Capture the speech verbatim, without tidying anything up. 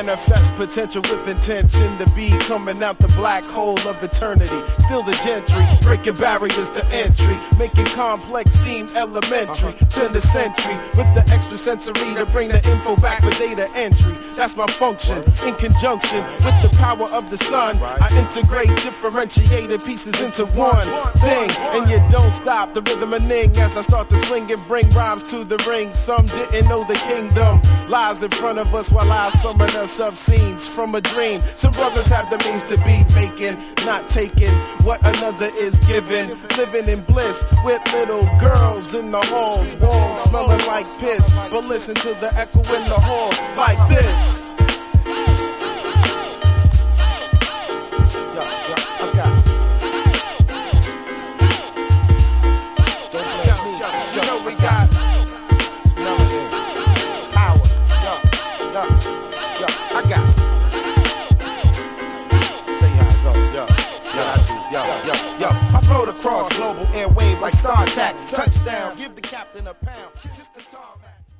Manifest potential with intention to be coming out the black hole of eternity. Still the gentry, breaking barriers to entry, making complex seem elementary. Send a century with the extra sensory to bring the info back for data entry. That's my function, in conjunction with the power of the sun. I integrate differentiated pieces into one thing, and you don't stop the rhythm and ning as I start to swing and bring rhymes to the ring. Some didn't know the kingdom lies in front of us while I summon us up scenes from a dream. Some brothers have the means to be making, not taking what another is given. Living in bliss with little girls in the halls, walls smelling like piss, but listen to the echo in the hall like this. Cross global airwave like Star Attack. Touchdown, give the captain a pound. Kiss the tarmac.